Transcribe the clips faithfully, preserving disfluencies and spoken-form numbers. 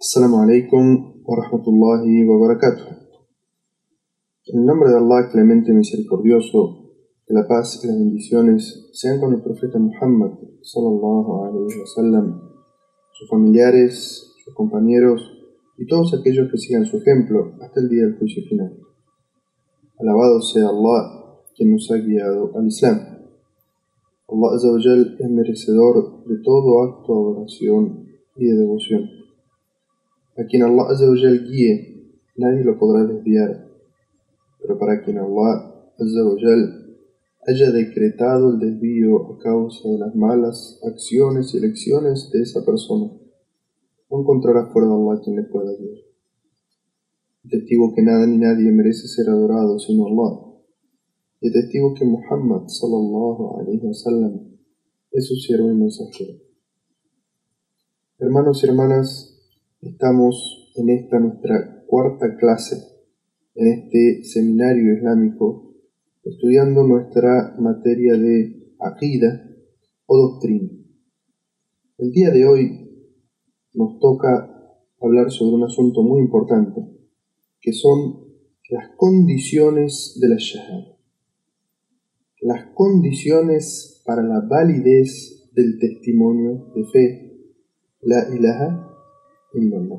Assalamu alaikum wa rahmatullahi wa barakatuh. En el nombre de Allah, clemente y misericordioso, que la paz y las bendiciones sean con el profeta Muhammad sallallahu alaihi wa sallam, sus familiares, sus compañeros y todos aquellos que sigan su ejemplo hasta el día del juicio final. Alabado sea Allah, quien nos ha guiado al Islam. Allah Azza wa Jal es merecedor de todo acto de adoración y de devoción. A quien Allah Azza wa Jal guíe, nadie lo podrá desviar, pero para quien Allah Azza wa Jal haya decretado el desvío a causa de las malas acciones y elecciones de esa persona, no encontrará fuera de Allah quien le pueda guiar. Testigo que nada ni nadie merece ser adorado sino Allah, y testigo que Muhammad sallallahu alaihi wa sallam es su siervo y mensajero. Hermanos y hermanas, estamos en esta nuestra cuarta clase, en este seminario islámico, estudiando nuestra materia de aqida o doctrina. El día de hoy nos toca hablar sobre un asunto muy importante, que son las condiciones de la shahada, las condiciones para la validez del testimonio de fe, la ilaha illallah.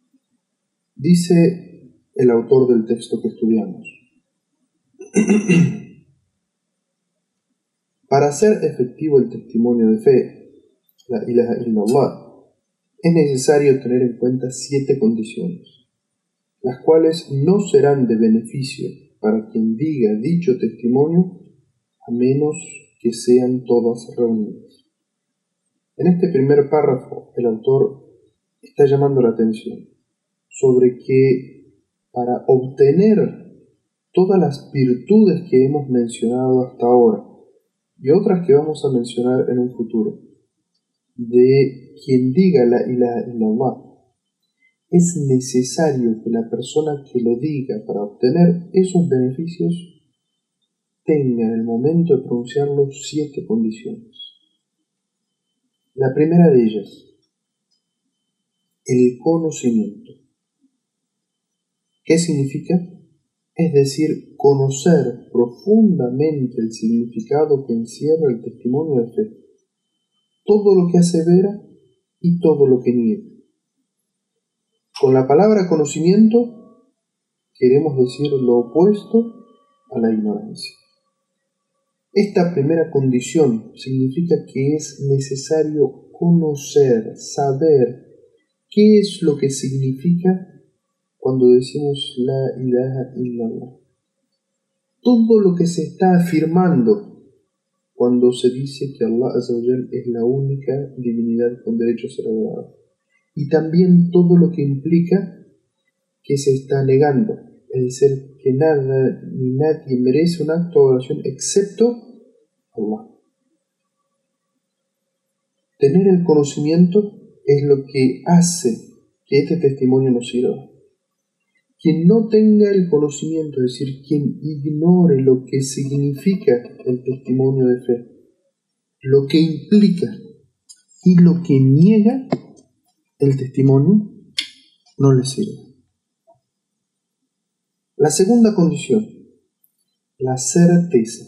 Dice el autor del texto que estudiamos: para hacer efectivo el testimonio de fe, la ilaha illallah, es necesario tener en cuenta siete condiciones, las cuales no serán de beneficio para quien diga dicho testimonio a menos que sean todas reunidas. En este primer párrafo, el autor está llamando la atención sobre que para obtener todas las virtudes que hemos mencionado hasta ahora y otras que vamos a mencionar en un futuro, de quien diga la ilaha illallah, es necesario que la persona que lo diga para obtener esos beneficios tenga en el momento de pronunciarlo siete condiciones. La primera de ellas, el conocimiento. ¿Qué significa? Es decir, conocer profundamente el significado que encierra el testimonio de fe, todo lo que asevera y todo lo que niega. Con la palabra conocimiento queremos decir lo opuesto a la ignorancia. Esta primera condición significa que es necesario conocer, saber qué es lo que significa cuando decimos la ilaha illallah. Todo lo que se está afirmando cuando se dice que Allah Azza wa Jal es la única divinidad con derecho a ser adorada. Y también todo lo que implica que se está negando, es decir, que nada ni nadie merece un acto de adoración excepto Allah. Tener el conocimiento es lo que hace que este testimonio nos sirva. Quien no tenga el conocimiento, es decir, quien ignore lo que significa el testimonio de fe, lo que implica y lo que niega el testimonio, no le sirve. La segunda condición, la certeza.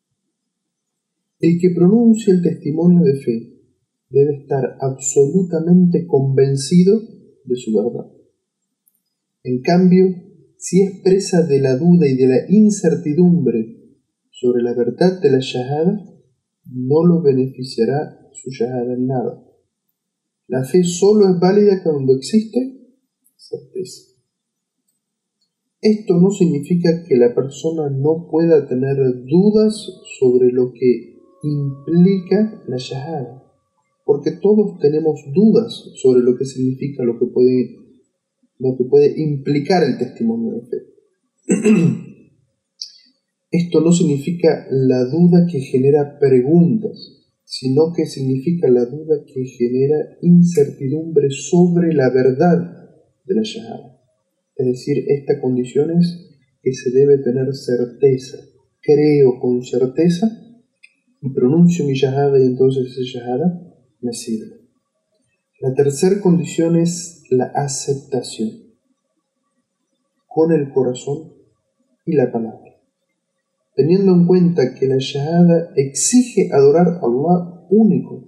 El que pronuncia el testimonio de fe debe estar absolutamente convencido de su verdad. En cambio, si es presa de la duda y de la incertidumbre sobre la verdad de la shahada, no lo beneficiará su shahada en nada. La fe solo es válida cuando existe certeza. Esto no significa que la persona no pueda tener dudas sobre lo que implica la shahada, porque todos tenemos dudas sobre lo que significa, lo que puede lo que puede implicar el testimonio de fe. Esto no significa la duda que genera preguntas, sino que significa la duda que genera incertidumbre sobre la verdad de la shahada. Es decir, esta condición es que se debe tener certeza. Creo con certeza y pronuncio mi shahada y entonces esa shahada me sirve. La tercera condición es la aceptación, con el corazón y la palabra, teniendo en cuenta que la shahada exige adorar a Allah único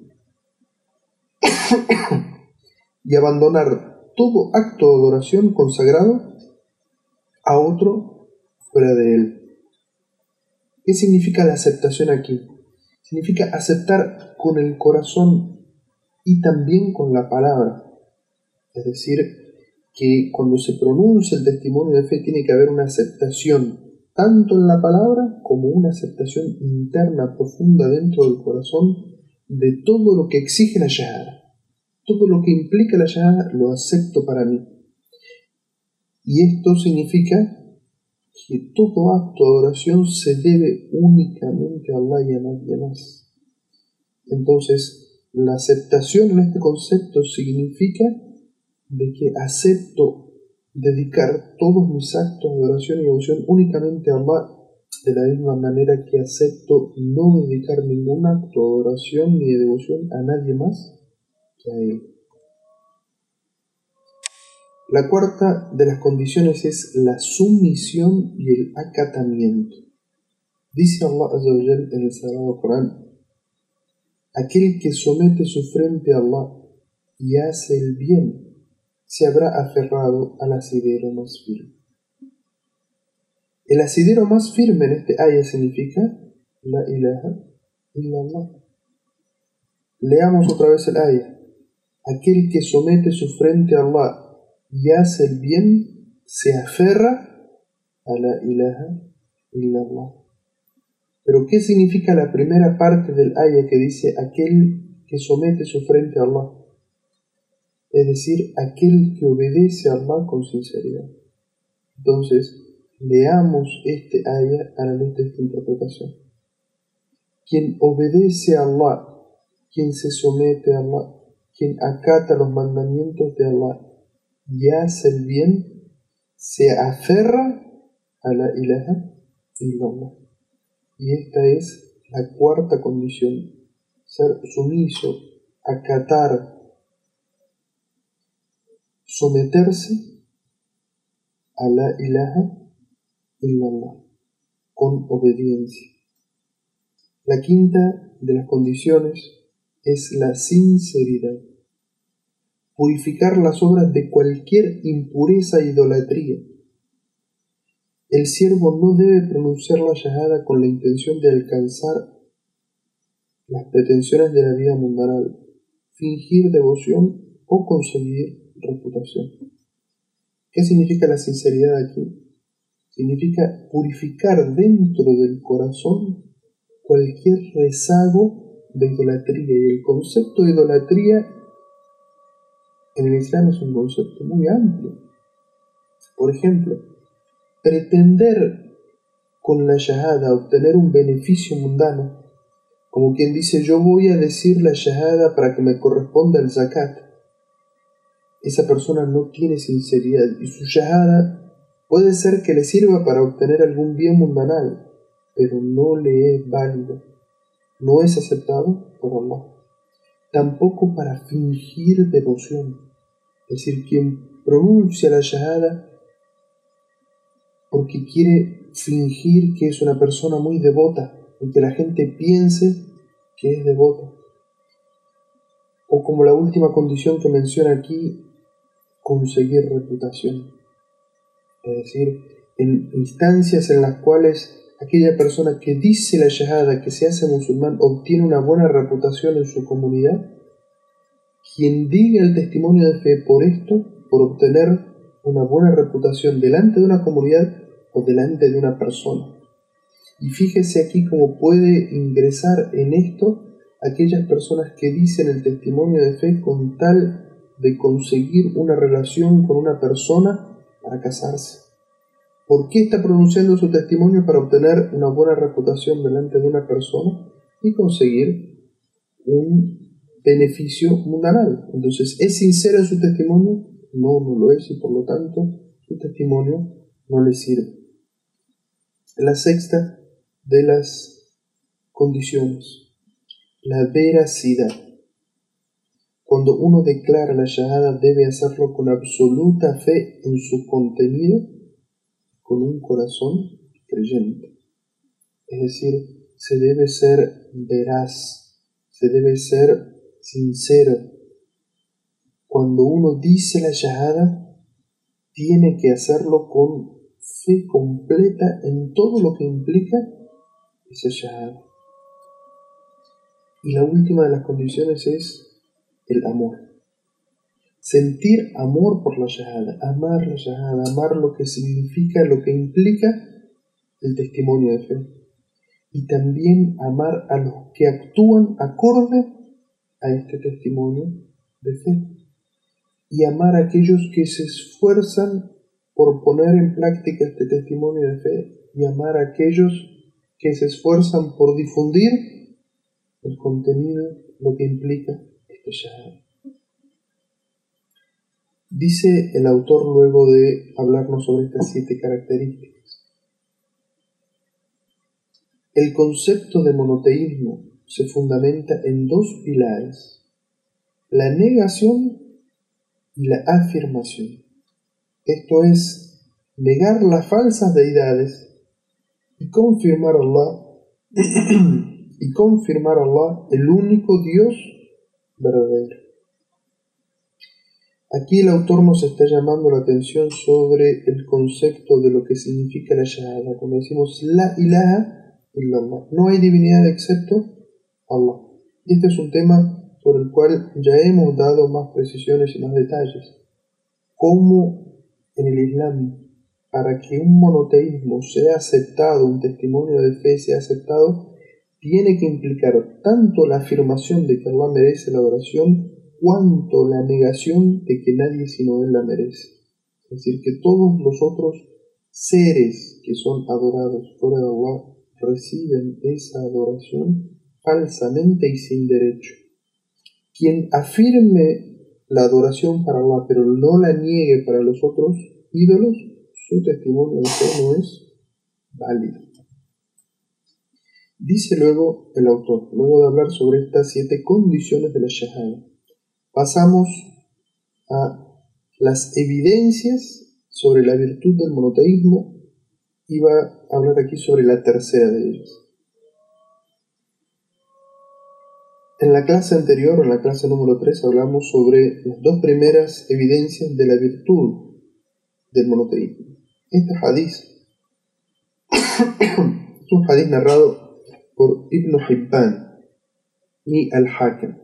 y abandonar todo acto de adoración consagrado a otro fuera de él. ¿Qué significa la aceptación aquí? Significa aceptar con el corazón y también con la palabra. Es decir, que cuando se pronuncia el testimonio de fe tiene que haber una aceptación, tanto en la palabra como una aceptación interna, profunda dentro del corazón, de todo lo que exige la shahada. Todo lo que implica la shahada lo acepto para mí. Y esto significa que todo acto de adoración se debe únicamente a Allah y a nadie más. Entonces, la aceptación en este concepto significa de que acepto dedicar todos mis actos de adoración y devoción únicamente a Allah, de la misma manera que acepto no dedicar ningún acto de adoración ni de devoción a nadie más que a Él. La cuarta de las condiciones es la sumisión y el acatamiento. Dice Allah Azza wa Jal en el Sagrado Corán: aquel que somete su frente a Allah y hace el bien, se habrá aferrado al asidero más firme. El asidero más firme en este ayah significa la ilaha illallah. Leamos otra vez el ayah. Aquel que somete su frente a Allah y hace el bien, se aferra a la ilaha illallah. Pero ¿qué significa la primera parte del ayah que dice aquel que somete su frente a Allah? Es decir, aquel que obedece a Allah con sinceridad. Entonces, leamos este ayah a la luz de esta interpretación. Quien obedece a Allah, quien se somete a Allah, quien acata los mandamientos de Allah y hace el bien, se aferra a la ilaha illallah. Y esta es la cuarta condición: ser sumiso, acatar, someterse a la ilaha illallah con obediencia. La quinta de las condiciones es la sinceridad. Purificar las obras de cualquier impureza e idolatría. El siervo no debe pronunciar la shahada con la intención de alcanzar las pretensiones de la vida mundanal, fingir devoción o conseguir reputación. ¿Qué significa la sinceridad aquí? Significa purificar dentro del corazón cualquier rezago de idolatría. Y el concepto de idolatría en el Islam es un concepto muy amplio. Por ejemplo, pretender con la shahada obtener un beneficio mundano, como quien dice: yo voy a decir la shahada para que me corresponda el zakat. Esa persona no tiene sinceridad y su shahada puede ser que le sirva para obtener algún bien mundanal, pero no le es válido, no es aceptado por Allah. Tampoco para fingir devoción. Es decir, quien pronuncia la shahada porque quiere fingir que es una persona muy devota y que la gente piense que es devota. O como la última condición que menciona aquí, conseguir reputación. Es decir, en instancias en las cuales aquella persona que dice la shahada, que se hace musulmán, obtiene una buena reputación en su comunidad, quien diga el testimonio de fe por esto, por obtener una buena reputación delante de una comunidad o delante de una persona. Y fíjese aquí cómo puede ingresar en esto aquellas personas que dicen el testimonio de fe con tal de conseguir una relación con una persona para casarse. ¿Por qué está pronunciando su testimonio? Para obtener una buena reputación delante de una persona y conseguir un beneficio mundanal. Entonces, ¿es sincero en su testimonio? No, no lo es, y por lo tanto su testimonio no le sirve. La sexta de las condiciones: la veracidad. Cuando uno declara la shahada debe hacerlo con absoluta fe en su contenido, con un corazón creyente. Es decir, se debe ser veraz, se debe ser sincero. Cuando uno dice la shahada, tiene que hacerlo con fe completa en todo lo que implica esa shahada. Y la última de las condiciones es el amor. Sentir amor por la shahada, amar la shahada, amar lo que significa, lo que implica el testimonio de fe. Y también amar a los que actúan acorde a este testimonio de fe. Y amar a aquellos que se esfuerzan por poner en práctica este testimonio de fe. Y amar a aquellos que se esfuerzan por difundir el contenido, lo que implica este shahada. Dice el autor luego de hablarnos sobre estas siete características. El concepto de monoteísmo se fundamenta en dos pilares: la negación y la afirmación. Esto es, negar las falsas deidades y confirmar a Allah y confirmar a Allah el único Dios verdadero. Aquí el autor nos está llamando la atención sobre el concepto de lo que significa la shahada. Cuando decimos la ilaha illallah, no hay divinidad excepto Allah. Y este es un tema sobre el cual ya hemos dado más precisiones y más detalles. Cómo en el Islam, para que un monoteísmo sea aceptado, un testimonio de fe sea aceptado, tiene que implicar tanto la afirmación de que Allah merece la adoración, cuanto la negación de que nadie sino Él la merece. Es decir, que todos los otros seres que son adorados fuera de Allah reciben esa adoración falsamente y sin derecho. Quien afirme la adoración para Allah, pero no la niegue para los otros ídolos, su testimonio de fe no es válido. Dice luego el autor, luego de hablar sobre estas siete condiciones de la shahada, pasamos a las evidencias sobre la virtud del monoteísmo y va a hablar aquí sobre la tercera de ellas. En la clase anterior, en la clase número tres, hablamos sobre las dos primeras evidencias de la virtud del monoteísmo. Este hadiz es un hadiz narrado por Ibn Hibban y Al-Hakim.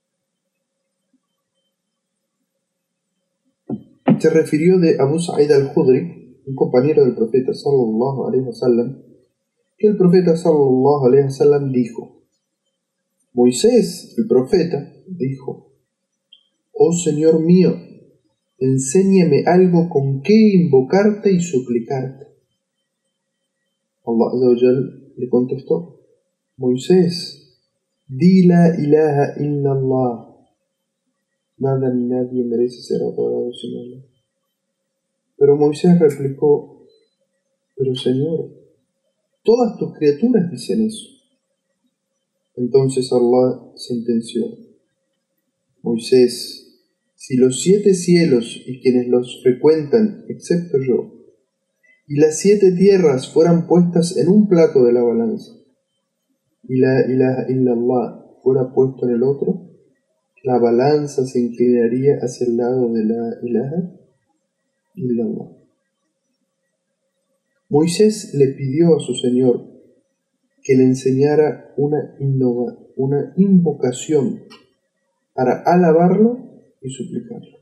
Se refirió de Abu Sa'id al-Khudri, un compañero del profeta sallallahu alaihi wasallam, que el profeta sallallahu alaihi wasallam dijo: Moisés, el profeta, dijo: Oh Señor mío, enséñame algo con qué invocarte y suplicarte. Allah Azza wa Jal le contestó: Moisés, di la ilaha illallah. Nada ni nadie merece ser adorado sino Allah. Pero Moisés replicó: Pero Señor, todas tus criaturas dicen eso. Entonces Allah sentenció: Moisés, si los siete cielos y quienes los frecuentan, excepto yo, y las siete tierras fueran puestas en un plato de la balanza, y la ilaha illallah fuera puesto en el otro, la balanza se inclinaría hacia el lado de la ilaha illallah. Moisés le pidió a su Señor que le enseñara una, innova, una invocación para alabarlo y suplicarlo.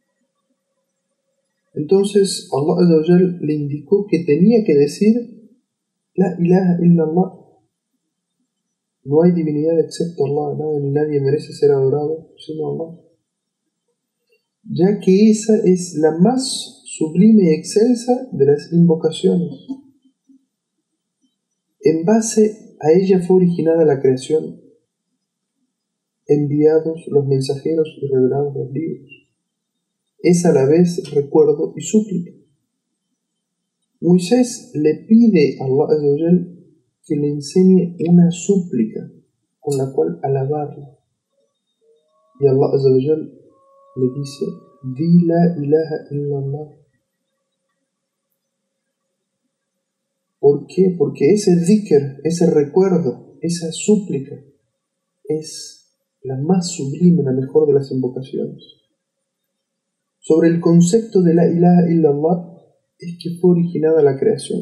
Entonces Allah Azza wa Jal le indicó que tenía que decir la ilaha illallah. No hay divinidad excepto Allah, nada ni nadie merece ser adorado sino Allah, ya que esa es la más sublime y excelsa de las invocaciones. En base a ella fue originada la creación, enviados los mensajeros y revelados los libros. Es a la vez recuerdo y súplica. Moisés le pide a Allah Azza wa Jal que le enseñe una súplica con la cual alabarlo. y Allah Azza wa Jal le dice: di la ilaha illallah. ¿Por qué? Porque ese dhikr, ese recuerdo, esa súplica es la más sublime, la mejor de las invocaciones. Sobre el concepto de la ilaha illallah es que fue originada la creación.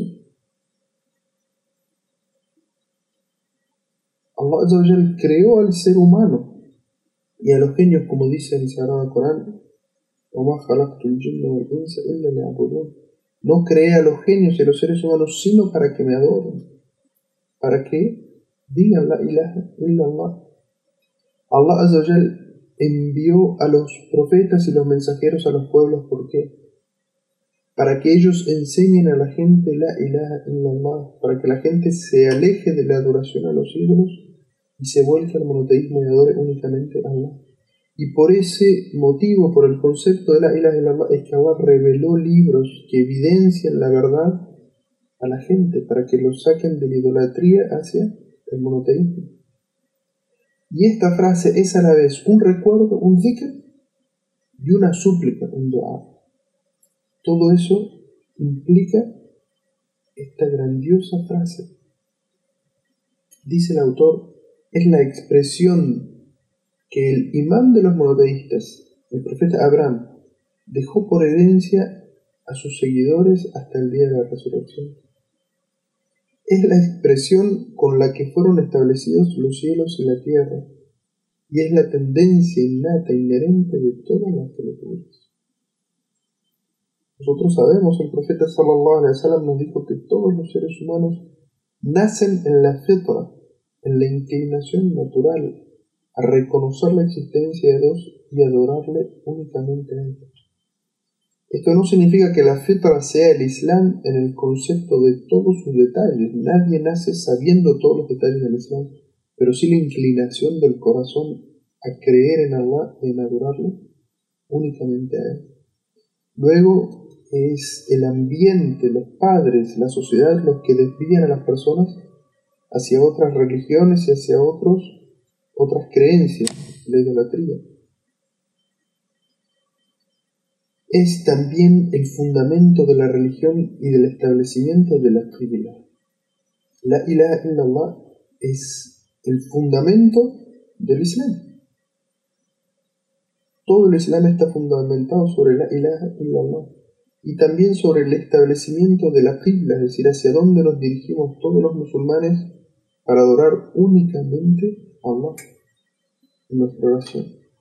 Allah Azza wa Jal creó al ser humano y a los genios, como dice el Sagrado Corán: وَمَا خَلَقْتُ الْجِنَّ وَالْإِنسَ إِلَّا لِيَعْبُدُونِ. No creé a los genios y a los seres humanos sino para que me adoren, para que digan la ilaha illallah. Allah Azza wa Jal envió a los profetas y los mensajeros a los pueblos. ¿Por qué? Para que ellos enseñen a la gente la ilaha illallah, para que la gente se aleje de la adoración a los ídolos y se vuelque al monoteísmo y adore únicamente a Allah. Y por ese motivo, por el concepto de la ilaha illallah, es que Allah reveló libros que evidencian la verdad a la gente, para que los saquen de la idolatría hacia el monoteísmo. Y esta frase es a la vez un recuerdo, un dhikr, y una súplica, un dua. Todo eso implica esta grandiosa frase. Dice el autor: es la expresión que el imán de los monoteístas, el profeta Abraham, dejó por herencia a sus seguidores hasta el día de la resurrección. Es la expresión con la que fueron establecidos los cielos y la tierra, y es la tendencia innata, inherente de todas las criaturas. Nosotros sabemos, el profeta sallallahu alaihi wasallam nos dijo que todos los seres humanos nacen en la fitra, en la inclinación natural a reconocer la existencia de Dios y adorarle únicamente a Él. Esto no significa que la fitra sea el Islam en el concepto de todos sus detalles. Nadie nace sabiendo todos los detalles del Islam, pero sí la inclinación del corazón a creer en Allah y en adorarle únicamente a Él. Luego es el ambiente, los padres, la sociedad los que desvían a las personas hacia otras religiones y hacia otros, otras creencias, la idolatría. Es también el fundamento de la religión y del establecimiento de la qibla. La ilaha illallah es el fundamento del Islam. Todo el Islam está fundamentado sobre la ilaha illallah y también sobre el establecimiento de la qibla, es decir, hacia dónde nos dirigimos todos los musulmanes para adorar únicamente a Allah en nuestra oración.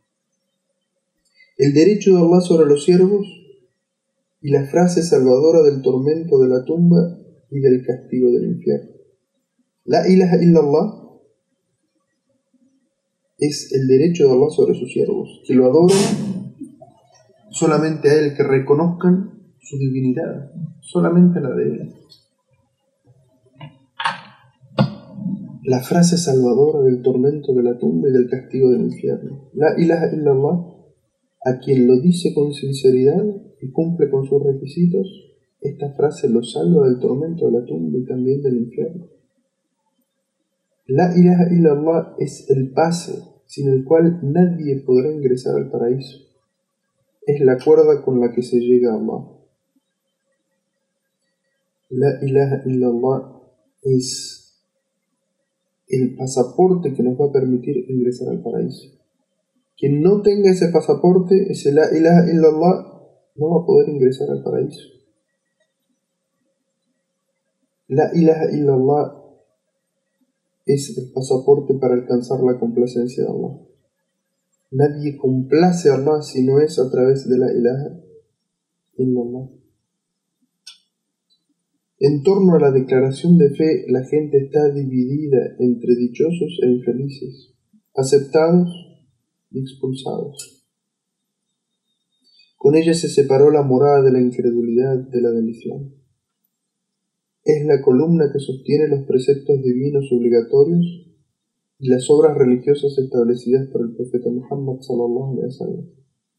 El derecho de Allah sobre los siervos y la frase salvadora del tormento de la tumba y del castigo del infierno. La ilaha illallah es el derecho de Allah sobre sus siervos, que lo adoren solamente a Él, que reconozcan su divinidad, solamente la de Él. La frase salvadora del tormento de la tumba y del castigo del infierno. La ilaha illallah, a quien lo dice con sinceridad y cumple con sus requisitos, esta frase lo salva del tormento de la tumba y también del infierno. La ilaha illallah es el pase sin el cual nadie podrá ingresar al paraíso. Es la cuerda con la que se llega a Allah. La ilaha illallah es el pasaporte que nos va a permitir ingresar al paraíso. Quien no tenga ese pasaporte, ese la ilaha illallah, no va a poder ingresar al paraíso. La ilaha illallah es el pasaporte para alcanzar la complacencia de Allah. Nadie complace a Allah si no es a través de la ilaha illallah. En torno a la declaración de fe, la gente está dividida entre dichosos e infelices, aceptados y expulsados. Con ella se separó la morada de la incredulidad de la del Islam. Es la columna que sostiene los preceptos divinos obligatorios y las obras religiosas establecidas por el profeta Muhammad sallallahu alaihi wasallam.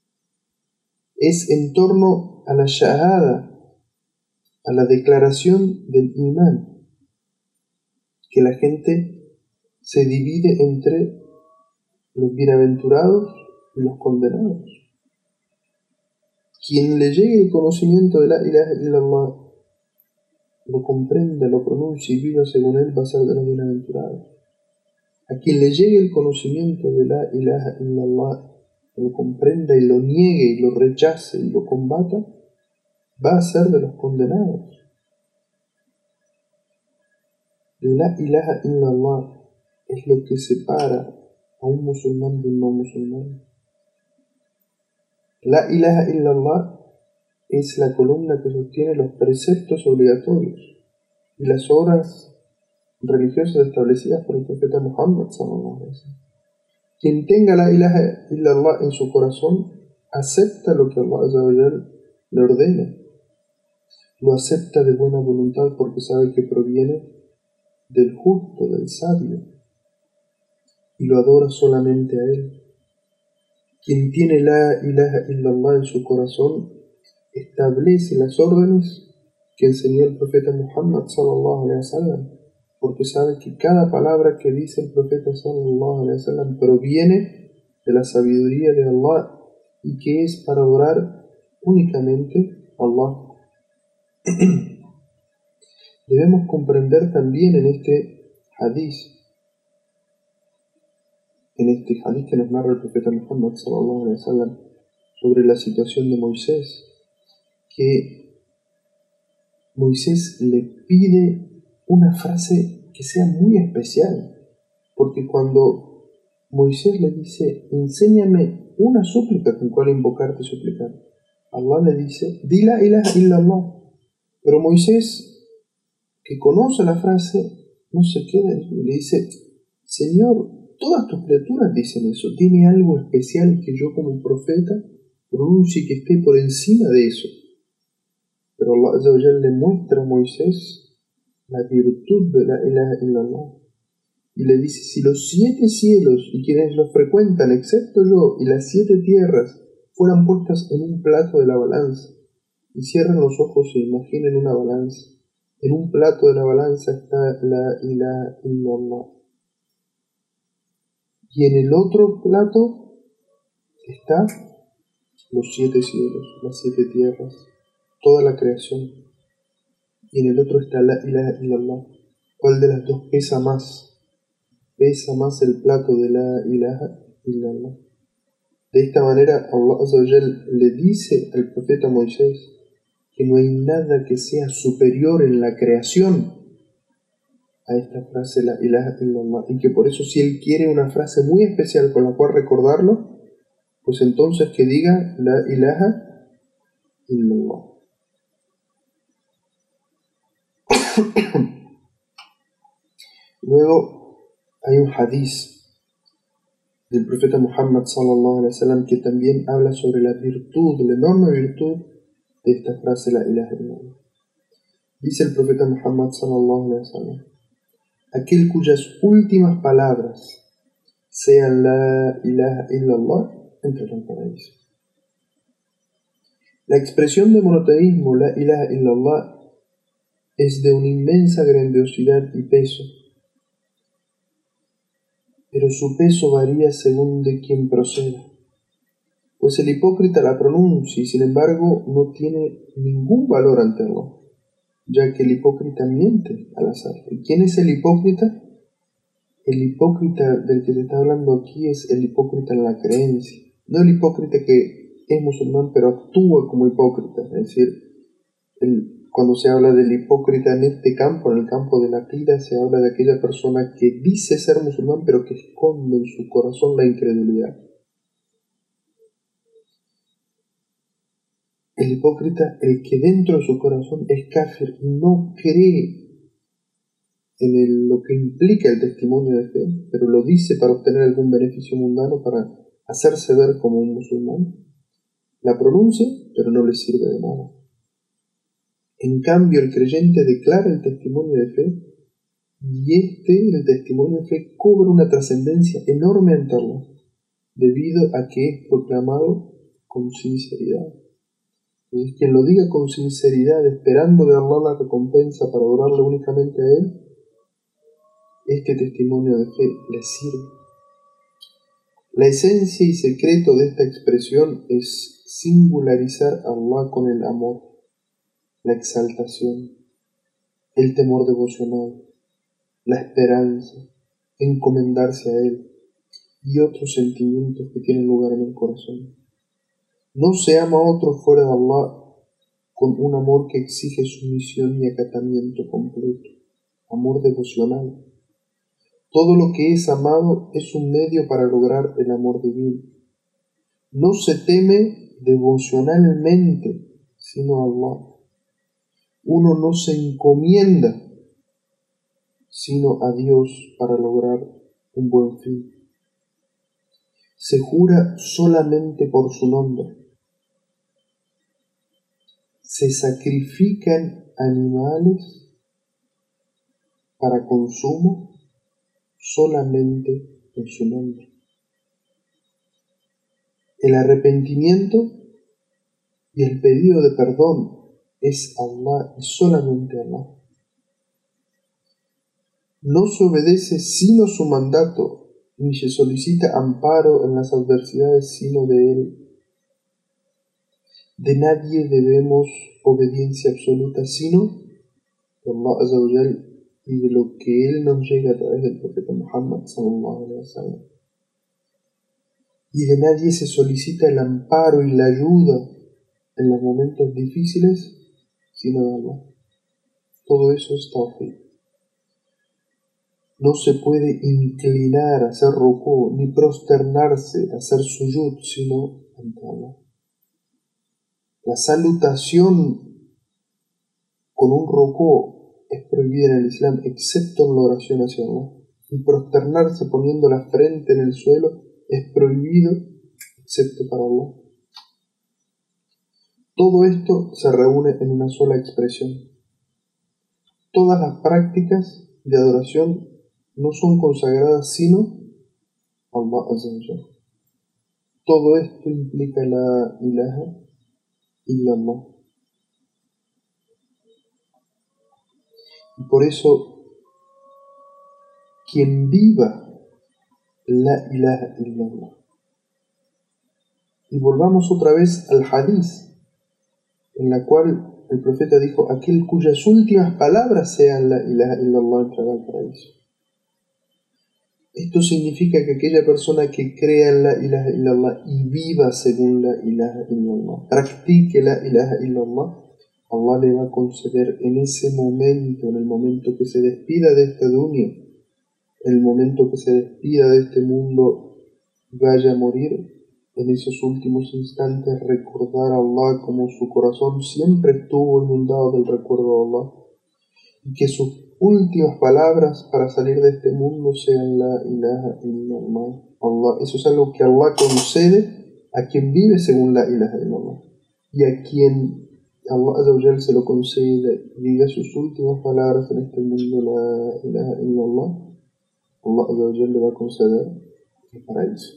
Es en torno a la shahada, a la declaración del imán, que la gente se divide entre los bienaventurados y los condenados. Quien le llegue el conocimiento de la ilaha illallah, lo comprenda, lo pronuncie y viva según él, va a ser de los bienaventurados. A quien le llegue el conocimiento de la ilaha illallah, lo comprenda y lo niegue y lo rechace y lo combata, va a ser de los condenados. La ilaha illallah es lo que separa a un musulmán de un no musulmán. La ilaha illallah es la columna que sostiene los preceptos obligatorios y las obras religiosas establecidas por el profeta Muhammad sallallahu alaihi wasallam. Quien tenga la ilaha illallah en su corazón acepta lo que Allah azza wa jalla le ordena, lo acepta de buena voluntad porque sabe que proviene del justo, del sabio, y lo adora solamente a él. Quien tiene la ilaha illallah en su corazón establece las órdenes que enseñó el profeta Muhammad sallallahu alaihi wasallam, porque sabe que cada palabra que dice el profeta sallallahu alaihi wasallam proviene de la sabiduría de Allah y que es para adorar únicamente a Allah. Debemos comprender también en este hadith, en este hadith que nos narra el profeta Muhammad sallallahu alaihi wasallam sobre la situación de Moisés, que Moisés le pide una frase que sea muy especial, porque cuando Moisés le dice, enséñame una súplica con cual invocarte y suplicar, Allah le dice, di la ilaha illallah, pero Moisés, que conoce la frase, no se queda y le dice, Señor, todas tus criaturas dicen eso, dime algo especial que yo como profeta pronuncie que esté por encima de eso. Pero Allah azza wa jalla le muestra a Moisés la virtud de la ilaha illallah y le dice, si los siete cielos y quienes los frecuentan excepto yo y las siete tierras fueran puestas en un plato de la balanza y cierren los ojos e imaginen una balanza, en un plato de la balanza está la ilaha illallah y en el otro plato está los siete cielos, las siete tierras, toda la creación, y en el otro está la ilaha illallah. ¿Cuál de las dos pesa más? Pesa más el plato de la ilaha illallah. De esta manera Allah azza wa jalla le dice al profeta Moisés que no hay nada que sea superior en la creación a esta frase la ilaha illallah, y que por eso si él quiere una frase muy especial con la cual recordarlo, pues entonces que diga la ilaha illallah. Luego hay un hadith del profeta Muhammad sallallahu alaihi wasallam que también habla sobre la virtud, la enorme virtud de esta frase la ilaha illallah. Dice el profeta Muhammad sallallahu alaihi wasallam, aquel cuyas últimas palabras sean la ilaha illallah entrará en paraíso. La expresión de monoteísmo la ilaha illallah es de una inmensa grandiosidad y peso, pero su peso varía según de quien proceda, pues el hipócrita la pronuncia y sin embargo no tiene ningún valor ante Allah, ya que el hipócrita miente al azar. ¿Y quién es el hipócrita? El hipócrita del que se está hablando aquí es el hipócrita en la creencia, no el hipócrita que es musulmán pero actúa como hipócrita. Es decir, el, cuando se habla del hipócrita en este campo, en el campo de la aqida, se habla de aquella persona que dice ser musulmán pero que esconde en su corazón la incredulidad. El hipócrita, el que dentro de su corazón es kafir, no cree en el, lo que implica el testimonio de fe, pero lo dice para obtener algún beneficio mundano, para hacerse ver como un musulmán, la pronuncia, pero no le sirve de nada. En cambio, el creyente declara el testimonio de fe, y este, el testimonio de fe, cobra una trascendencia enorme ante Allah, debido a que es proclamado con sinceridad. Entonces, quien lo diga con sinceridad, esperando de Allah la recompensa para adorarle únicamente a Él, este testimonio de fe le sirve. La esencia y secreto de esta expresión es singularizar a Allah con el amor, la exaltación, el temor devocional, la esperanza, encomendarse a Él y otros sentimientos que tienen lugar en el corazón. No se ama a otro fuera de Allah con un amor que exige sumisión y acatamiento completo, amor devocional. Todo lo que es amado es un medio para lograr el amor divino. No se teme devocionalmente sino a Allah. Uno no se encomienda sino a Dios para lograr un buen fin. Se jura solamente por su nombre. Se sacrifican animales para consumo solamente en su nombre. El arrepentimiento y el pedido de perdón es Allah y solamente Allah. No se obedece sino su mandato, ni se solicita amparo en las adversidades sino de Él. De nadie debemos obediencia absoluta sino de Allah Azza wa Jal y de lo que Él nos llega a través del profeta Muhammad sallallahu alaihi wasallam. Y de nadie se solicita el amparo y la ayuda en los momentos difíciles sino de Allah. Todo eso es tawhid. No se puede inclinar a hacer rukú ni prosternarse a hacer sujud sino ante Allah. La salutación con un rukú es prohibida en el Islam excepto en la oración hacia Allah. Y prosternarse poniendo la frente en el suelo es prohibido excepto para Allah. Todo esto se reúne en una sola expresión. Todas las prácticas de adoración no son consagradas sino a Allah Azza wa Jalla. Todo esto implica la ilaha illallah. Y por eso, quien viva la ilaha illallah. Y volvamos otra vez al hadith, en la cual el profeta dijo: aquel cuyas últimas palabras sean la ilaha illallah entrará al paraíso. Esto significa que aquella persona que crea en la ilaha illallah y viva según la ilaha illallah, practique la ilaha illallah, Allah le va a conceder en ese momento, en el momento que se despida de esta dunya, en el momento que se despida de este mundo, vaya a morir, en esos últimos instantes recordar a Allah como su corazón siempre estuvo inundado del recuerdo de Allah, y que sus últimas palabras para salir de este mundo sean la ilaha illallah. Allah. Eso es algo que Allah concede a quien vive según la ilaha illallah, y a quien Allah Azza wa Jal se lo concede y diga sus últimas palabras en este mundo la ilaha illallah, Allah Azza wa Jal le va a conceder el paraíso.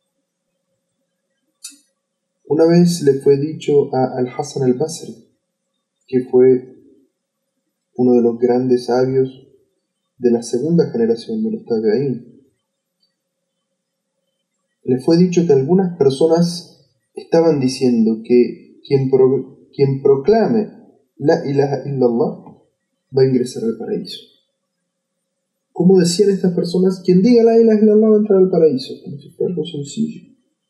Una vez le fue dicho a Al-Hasan al-Basri, que fue uno de los grandes sabios de la segunda generación de los tabi'ín, le fue dicho que algunas personas estaban diciendo que quien, pro, quien proclame la ilaha illallah va a ingresar al paraíso. ¿Cómo decían estas personas? Quien diga la ilaha illallah va a entrar al paraíso, como si fuera algo sencillo.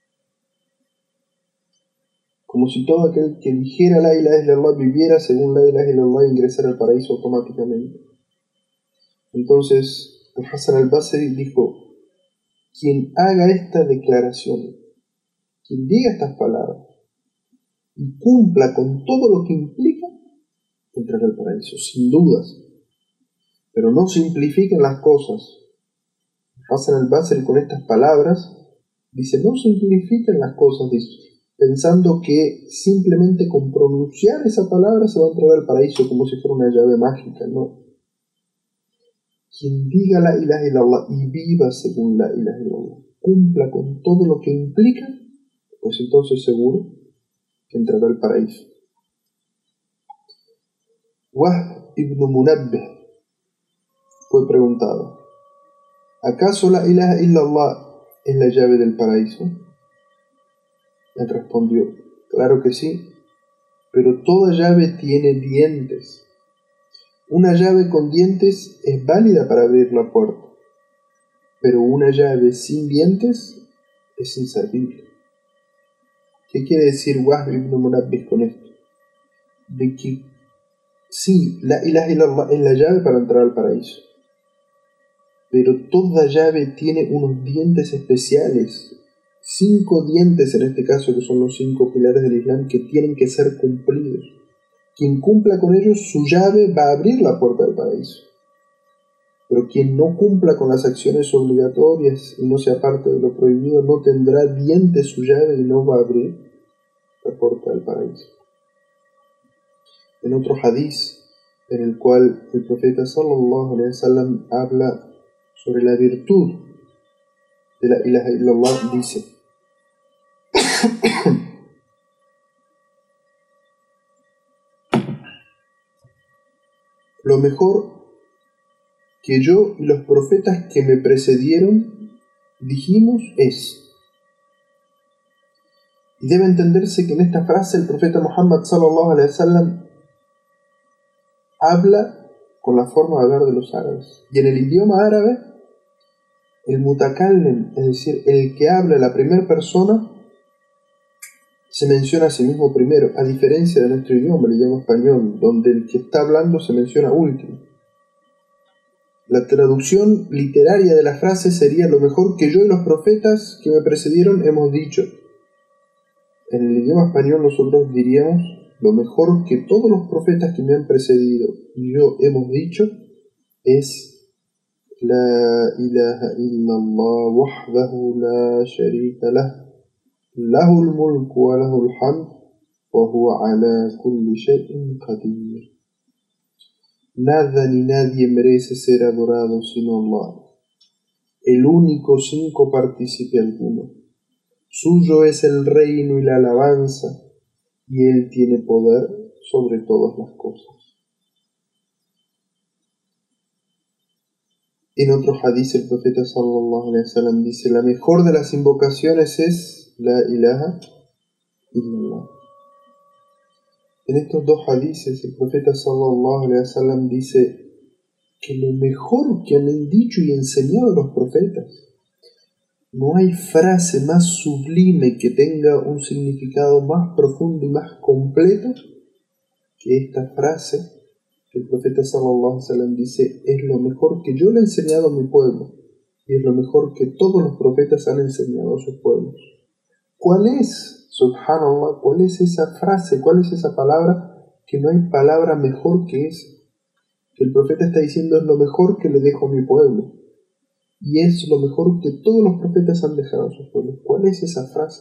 Como si todo aquel que dijera la ilaha illallah viviera según la ilaha illallah e ingresara al paraíso automáticamente. Entonces, el Hasan al-Basri dijo: quien haga esta declaración, quien diga estas palabras y cumpla con todo lo que implica, entrará al paraíso, sin dudas. Pero no simplifiquen las cosas. Hasan al-Basri con estas palabras dice: no simplifiquen las cosas, dice, pensando que simplemente con pronunciar esa palabra se va a entrar al paraíso como si fuera una llave mágica. No. Quien diga la ilaha illallah y viva según la ilaha illallah, cumpla con todo lo que implica, pues entonces seguro que entrará al paraíso. Wahb ibn Munabbih fue preguntado: ¿acaso la ilaha illallah es la llave del paraíso? Él respondió: claro que sí, pero toda llave tiene dientes. Una llave con dientes es válida para abrir la puerta, pero una llave sin dientes es inservible. ¿Qué quiere decir Wahb ibn Munabbih con esto? De que sí, la ilaha illallah es la llave para entrar al paraíso, pero toda llave tiene unos dientes especiales, cinco dientes en este caso, que son los cinco pilares del Islam, que tienen que ser cumplidos. Quien cumpla con ellos, su llave va a abrir la puerta del paraíso. Pero quien no cumpla con las acciones obligatorias y no se aparte de lo prohibido, no tendrá dientes su llave y no va a abrir la puerta del paraíso. En otro hadiz, en el cual el profeta sallallahu alaihi wasallam habla sobre la virtud de la ilaha illallah, dice: lo mejor que yo y los profetas que me precedieron dijimos es. Y debe entenderse que en esta frase el profeta Muhammad sallallahu alaihi wasallam habla con la forma de hablar de los árabes. Y en el idioma árabe, el mutakallim, es decir, el que habla la primera persona, se menciona a sí mismo primero, a diferencia de nuestro idioma, el idioma español, donde el que está hablando se menciona último. La traducción literaria de la frase sería: lo mejor que yo y los profetas que me precedieron hemos dicho. En el idioma español nosotros diríamos: lo mejor que todos los profetas que me han precedido y yo hemos dicho es: La ilaha illallah wahdahu la sharika lah, lahul mulku wa lahul hamd wa huwa ala kulli shay'in qadir. Nada ni nadie merece ser adorado sino Allah, el único sin copartícipe alguno. Suyo es el reino y la alabanza, y Él tiene poder sobre todas las cosas. En otro hadith el profeta sallallahu alaihi wasallam dice: la mejor de las invocaciones es la ilaha illallah. En estos dos hadiths el profeta sallallahu alaihi wasallam dice que lo mejor que han dicho y enseñado los profetas, no hay frase más sublime que tenga un significado más profundo y más completo que esta frase que el profeta sallallahu alaihi wasallam dice: es lo mejor que yo le he enseñado a mi pueblo y es lo mejor que todos los profetas han enseñado a sus pueblos. ¿Cuál es, subhanallah, cuál es esa frase, cuál es esa palabra? Que no hay palabra mejor que esa. Que el profeta está diciendo: es lo mejor que le dejo a mi pueblo y es lo mejor que todos los profetas han dejado a sus pueblos. ¿Cuál es esa frase?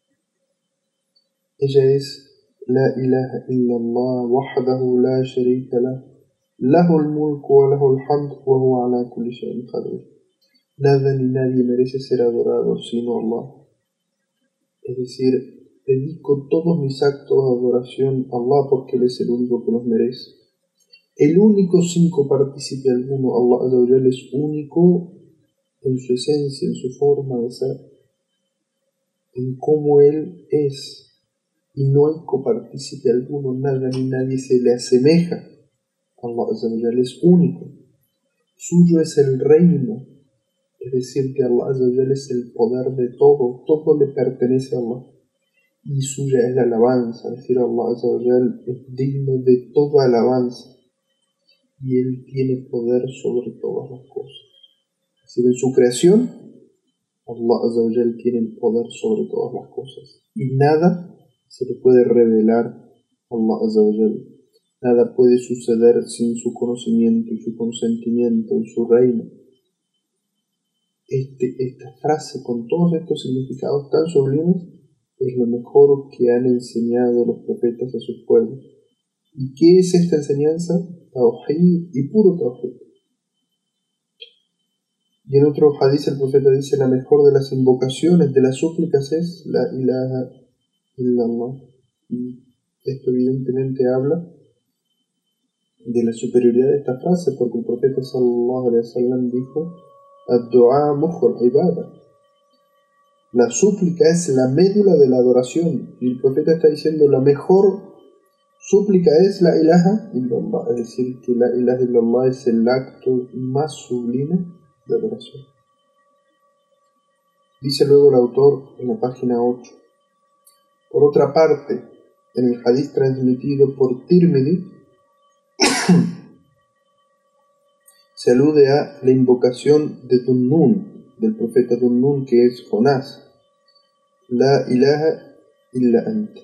Ella es: La ilaha illallah wahdahu la sharika lah, lahul mulku wa lahul hamd wa huwa ala kulli shay'in qadir. Nada ni nadie merece ser adorado sino Allah. Es decir, dedico todos mis actos de adoración a Allah porque Él es el único que los merece. El único sin copartícipe alguno. Allah Azza wa Jalla es único en su esencia, en su forma de ser, en cómo Él es, y no hay copartícipe alguno, nada ni nadie se le asemeja. Allah Azza wa Jalla es único. Suyo es el reino, es decir, que Allah Azza wa Jalla es el poder de todo, todo le pertenece a Allah. Y suya es la alabanza, es decir, Allah Azza wa Jalla es digno de toda alabanza y Él tiene poder sobre todas las cosas. Es decir, en su creación, Allah Azza wa Jalla tiene el poder sobre todas las cosas y nada se le puede revelar a Allah Azza wa Jalla. Nada puede suceder sin su conocimiento y su consentimiento en su reino. Este, esta frase con todos estos significados tan sublimes es lo mejor que han enseñado los profetas a sus pueblos. ¿Y qué es esta enseñanza? Tawhid y puro Tawhid. Y en otro hadith el profeta dice: la mejor de las invocaciones, de las súplicas es la ilaha illallah. Y esto evidentemente habla de la superioridad de esta frase, porque el profeta sallallahu alaihi wasallam dijo: ad-du'a mukhul ibada. La súplica es la médula de la adoración. Y el profeta está diciendo, la mejor súplica es la ilaha illallah. Es decir, que la ilaha illallah es el acto más sublime de adoración. Dice luego el autor en la página ocho. Por otra parte, en el hadith transmitido por Tirmidhi, se alude a la invocación de Dunnún, del profeta Dunnún, que es Jonás. La ilaha illa anta.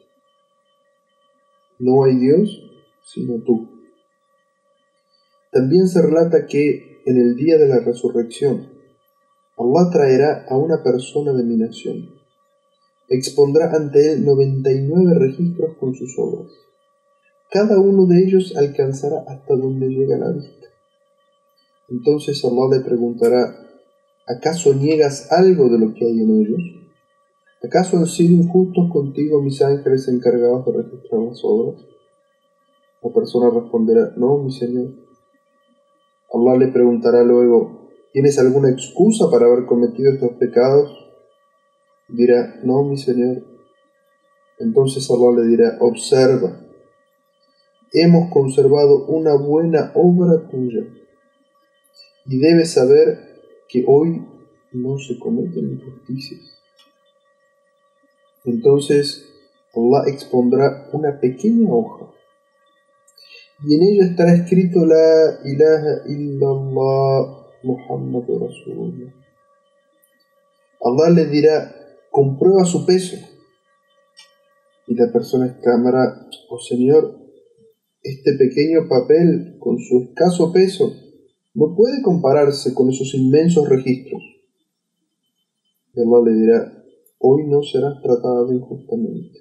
No hay Dios sino tú. También se relata que en el día de la resurrección, Allah traerá a una persona de mi nación. Expondrá ante él noventa y nueve registros con sus obras. Cada uno de ellos alcanzará hasta donde llega la vista. Entonces Allah le preguntará, ¿acaso niegas algo de lo que hay en ellos? ¿Acaso han sido injustos contigo mis ángeles encargados de registrar las obras? La persona responderá, no, mi Señor. Allah le preguntará luego, ¿tienes alguna excusa para haber cometido estos pecados? Dirá, no, mi Señor. Entonces Allah le dirá, observa, hemos conservado una buena obra tuya y debes saber que hoy no se cometen injusticias. Entonces Allah expondrá una pequeña hoja y en ella estará escrito la ilaha illallah Muhammad Rasulullah. Allah le dirá, comprueba su peso, y la persona exclamará, oh Señor, este pequeño papel con su escaso peso no puede compararse con esos inmensos registros. Y Allah le dirá, hoy no serás tratado injustamente.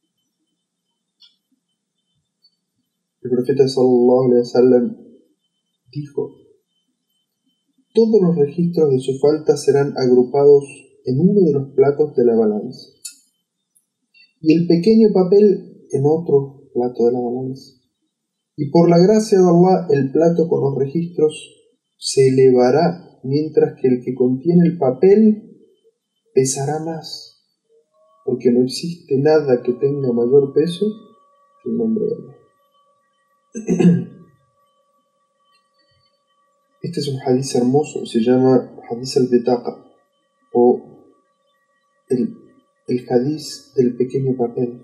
El profeta sallallahu alaihi wasallam dijo, todos los registros de su falta serán agrupados en uno de los platos de la balanza y el pequeño papel en otro plato de la balanza. Y por la gracia de Allah el plato con los registros se elevará, mientras que el que contiene el papel pesará más, porque no existe nada que tenga mayor peso que el nombre de Allah. Este es un hadith hermoso, se llama hadith al-Bitaqa, o el, el hadith del pequeño papel.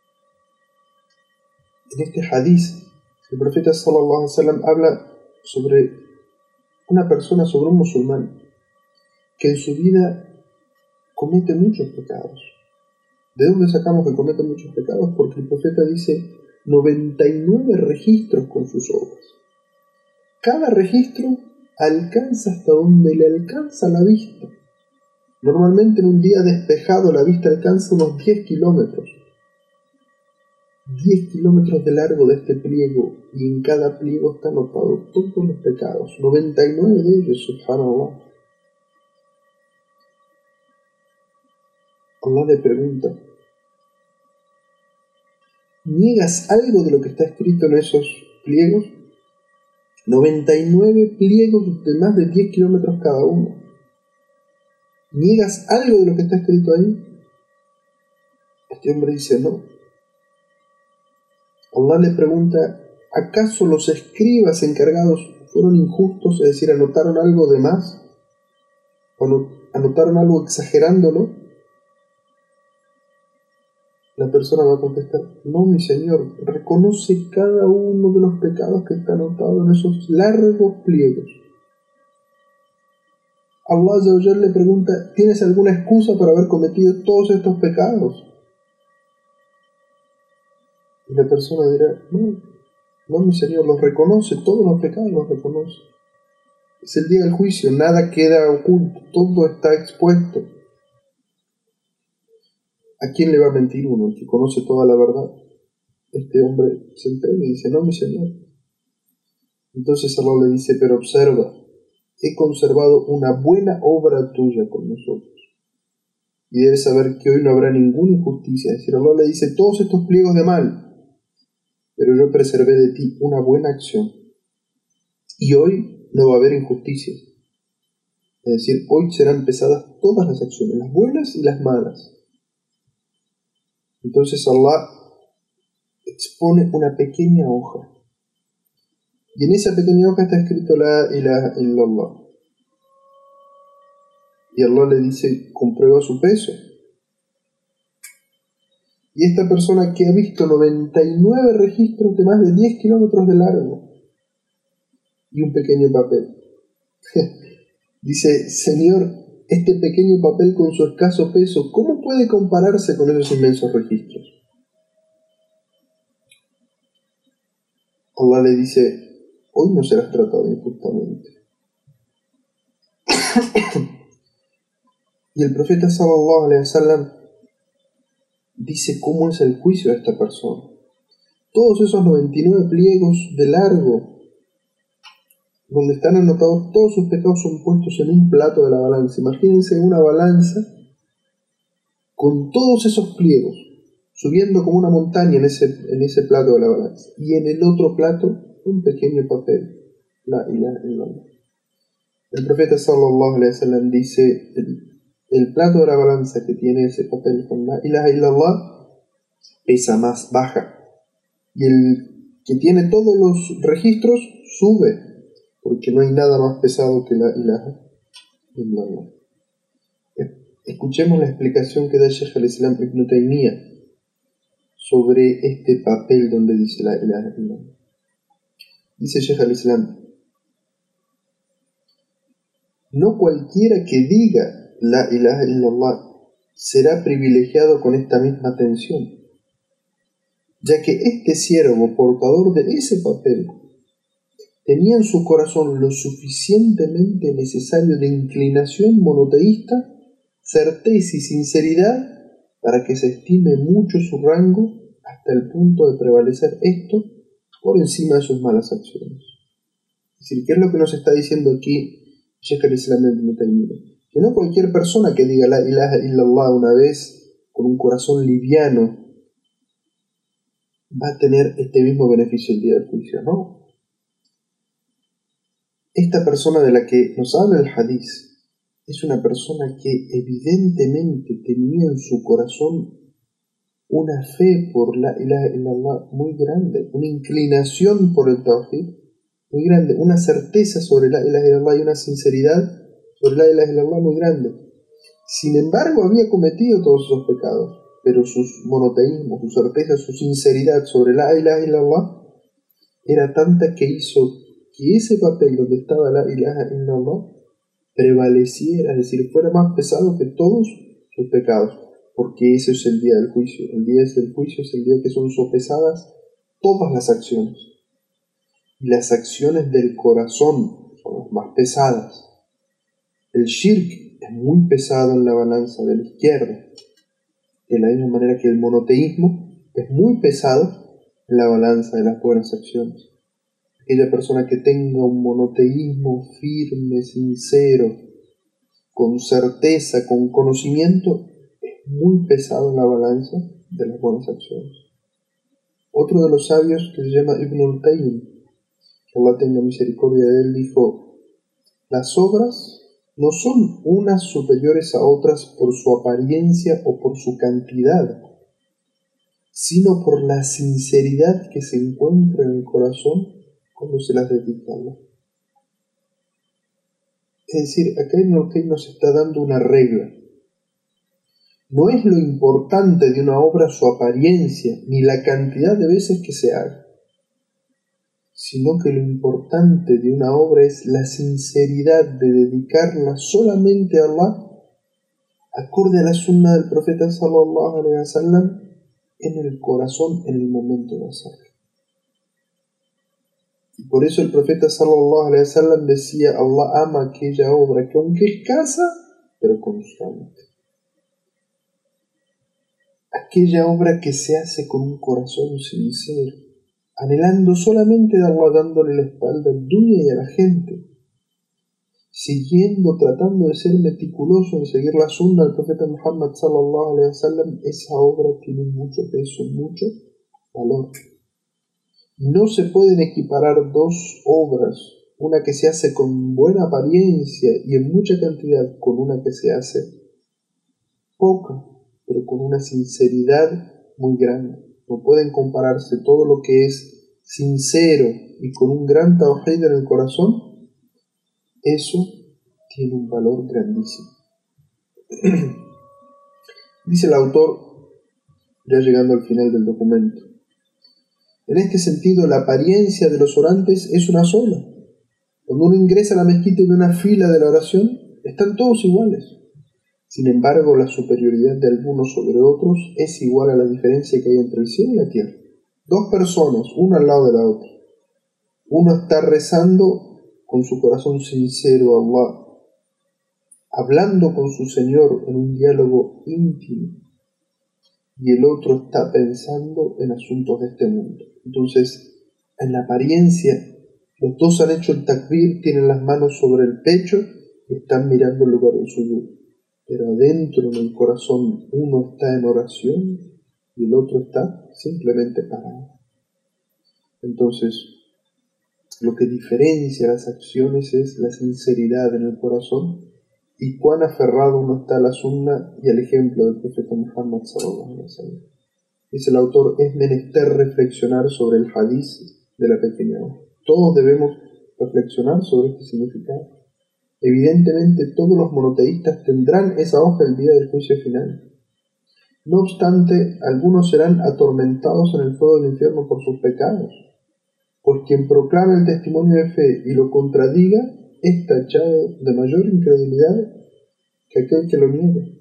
En este hadith, el profeta sallallahu alaihi wasallam habla sobre una persona, sobre un musulmán, que en su vida comete muchos pecados. ¿De dónde sacamos que comete muchos pecados? Porque el profeta dice noventa y nueve registros con sus obras. Cada registro alcanza hasta donde le alcanza la vista. Normalmente en un día despejado la vista alcanza unos diez kilómetros. diez kilómetros de largo de este pliego, y en cada pliego está anotado todos los pecados, noventa y nueve de ellos, subhanallah. Allah le pregunta, ¿niegas algo de lo que está escrito en esos pliegos? noventa y nueve pliegos de más de diez kilómetros cada uno. ¿Niegas algo de lo que está escrito ahí? Este hombre dice no. Allah le pregunta, ¿acaso los escribas encargados fueron injustos, es decir, anotaron algo de más? ¿O anotaron algo exagerándolo? La persona va a contestar, no, mi Señor, reconoce cada uno de los pecados que está anotado en esos largos pliegos. Allah Azza wa Jalla le pregunta, ¿tienes alguna excusa por haber cometido todos estos pecados? Y la persona dirá, no, no, mi Señor, los reconoce, todos los pecados los reconoce. Es el día del juicio, nada queda oculto, todo está expuesto. ¿A quién le va a mentir uno? El que conoce toda la verdad. Este hombre se entrega y dice, no, mi Señor. Entonces Allah le dice, pero observa, he conservado una buena obra tuya con nosotros. Y debes saber que hoy no habrá ninguna injusticia. Es decir, Allah le dice, todos estos pliegos de mal, pero yo preservé de ti una buena acción. Y hoy no va a haber injusticia. Es decir, hoy serán pesadas todas las acciones, las buenas y las malas. Entonces Allah expone una pequeña hoja. Y en esa pequeña hoja está escrito La ilaha illallah. Y Allah le dice, comprueba su peso. Y esta persona que ha visto noventa y nueve registros de más de diez kilómetros de largo y un pequeño papel, dice, Señor, este pequeño papel con su escaso peso, ¿cómo puede compararse con esos inmensos registros? Allah le dice, hoy no serás tratado injustamente. Y el profeta sallallahu alaihi wasallam dice cómo es el juicio de esta persona. Todos esos noventa y nueve pliegos de largo, donde están anotados todos sus pecados, son puestos en un plato de la balanza. Imagínense una balanza con todos esos pliegos, subiendo como una montaña en ese, en ese plato de la balanza. Y en el otro plato, un pequeño papel. La ilaha illallah. El profeta sallallahu alaihi wasallam dice, el, el plato de la balanza que tiene ese papel con la ilaha illallah pesa más, baja. Y el que tiene todos los registros sube, porque no hay nada más pesado que la ilaha illallah. Escuchemos la explicación que da Shaykh al-Islam Ibn Taymiyyah sobre este papel donde dice la ilaha illallah. Dice Shaykh al-Islam, no cualquiera que diga la ilaha illallah será privilegiado con esta misma atención, ya que este siervo portador de ese papel tenía en su corazón lo suficientemente necesario de inclinación monoteísta, certeza y sinceridad para que se estime mucho su rango hasta el punto de prevalecer esto por encima de sus malas acciones. Es decir, ¿qué es lo que nos está diciendo aquí Shaykh al-Islam Ibn Taymiyyah? Que no cualquier persona que diga la ilaha illallah una vez con un corazón liviano va a tener este mismo beneficio el día del juicio, ¿no? Esta persona de la que nos habla el hadith es una persona que evidentemente tenía en su corazón una fe por la ilaha illallah muy grande, una inclinación por el tawhid muy grande, una certeza sobre la ilaha illallah y una sinceridad sobre la ilaha illallah muy grande. Sin embargo, había cometido todos esos pecados, pero sus monoteísmos, su certeza, su sinceridad sobre la ilaha illallah era tanta que hizo que ese papel donde estaba la ilaha illallah prevaleciera, es decir, fuera más pesado que todos sus pecados, porque ese es el día del juicio. El día del juicio es el día que son sopesadas todas las acciones, y las acciones del corazón son las más pesadas. El shirk es muy pesado en la balanza de la izquierda, de la misma manera que el monoteísmo es muy pesado en la balanza de las buenas acciones. Aquella persona que tenga un monoteísmo firme, sincero, con certeza, con conocimiento, es muy pesado en la balanza de las buenas acciones. Otro de los sabios, que se llama Ibn al-Qayyim, que Allah tenga misericordia de él, dijo: las obras no son unas superiores a otras por su apariencia o por su cantidad, sino por la sinceridad que se encuentra en el corazón cuando se las dedica a Allah. Es decir, acá Ibn al-Qayyim nos está dando una regla. No es lo importante de una obra su apariencia, ni la cantidad de veces que se haga, sino que lo importante de una obra es la sinceridad de dedicarla solamente a Allah, acorde a la sunna del profeta sallallahu alaihi wasallam, en el corazón, en el momento de hacerlo. Y por eso el profeta sallallahu alaihi wasallam decía: Allah ama aquella obra que, aunque escasa, pero constante. Aquella obra que se hace con un corazón sincero, anhelando solamente de Allah, dándole la espalda al dunya y a la gente, siguiendo, tratando de ser meticuloso en seguir la sunna del profeta Muhammad sallallahu alaihi wasallam, esa obra tiene mucho peso, mucho valor. No se pueden equiparar dos obras una que se hace con buena apariencia y en mucha cantidad, con una que se hace poca, pero con una sinceridad muy grande. No pueden compararse. Todo lo que es sincero y con un gran tawhid en el corazón, eso tiene un valor grandísimo. Dice el autor, ya llegando al final del documento: en este sentido, la apariencia de los orantes es una sola. Cuando uno ingresa a la mezquita y ve una fila de la oración, están todos iguales. Sin embargo, la superioridad de algunos sobre otros es igual a la diferencia que hay entre el cielo y la tierra. Dos personas, una al lado de la otra. Uno está rezando con su corazón sincero a Allah, hablando con su Señor en un diálogo íntimo, y el otro está pensando en asuntos de este mundo. Entonces, en la apariencia, los dos han hecho el takbir, tienen las manos sobre el pecho y están mirando el lugar del sujud. Pero adentro, en el corazón, uno está en oración y el otro está simplemente parado. Entonces, lo que diferencia las acciones es la sinceridad en el corazón y cuán aferrado uno está a la sunna y al ejemplo del profeta Muhammad sallallahu alaihi wasallam. Dice el autor: es menester reflexionar sobre el hadiz de la pequeña hoja. Todos debemos reflexionar sobre este significado. Evidentemente todos los monoteístas tendrán esa hoja el día del juicio final. No obstante, algunos serán atormentados en el fuego del infierno por sus pecados, pues quien proclame el testimonio de fe y lo contradiga es tachado de mayor incredulidad que aquel que lo niegue.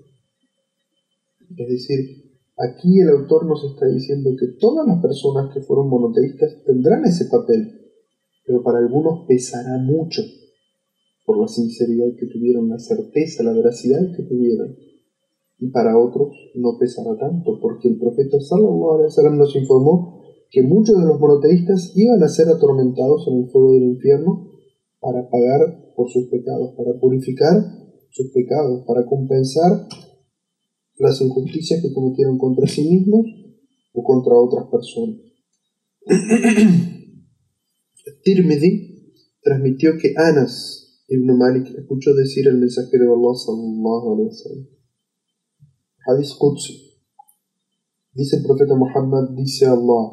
Es decir, aquí el autor nos está diciendo que todas las personas que fueron monoteístas tendrán ese papel, pero para algunos pesará mucho por la sinceridad que tuvieron, la certeza, la veracidad que tuvieron, y para otros no pesará tanto, porque el profeta sallallahu alaihi wasallam nos informó que muchos de los monoteístas iban a ser atormentados en el fuego del infierno para pagar por sus pecados, para purificar sus pecados, para compensar las injusticias que cometieron contra sí mismos o contra otras personas. Tirmidhi transmitió que Anas ibn Malik escuchó decir al mensajero de Allah sallallahu alaihi wasallam: Hadith Qudsi, dice el profeta Muhammad, dice Allah: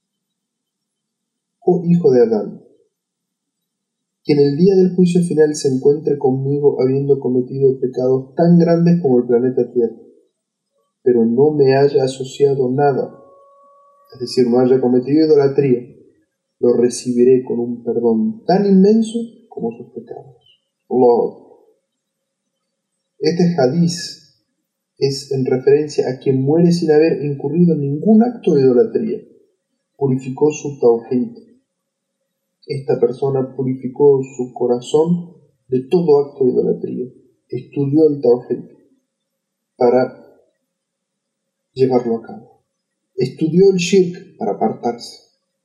oh hijo de Adán, que en el día del juicio final se encuentre conmigo habiendo cometido pecados tan grandes como el planeta Tierra, pero no me haya asociado nada, es decir, no haya cometido idolatría, lo recibiré con un perdón tan inmenso como sus pecados. Allah. Este hadiz es en referencia a quien muere sin haber incurrido en ningún acto de idolatría. Purificó su tawhid. Esta persona purificó su corazón de todo acto de idolatría. Estudió el tawhid para llevarlo a cabo. Estudió el shirk para apartarse.